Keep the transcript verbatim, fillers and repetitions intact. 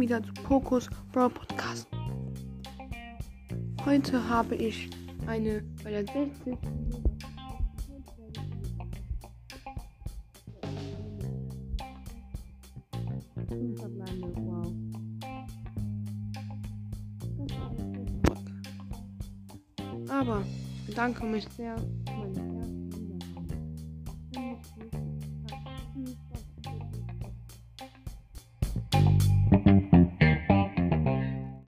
wieder zu Pokus Brawl Podcast. Heute habe ich eine bei der sechzigsten Verbleibende, wow. Aber ich bedanke mich sehr für meine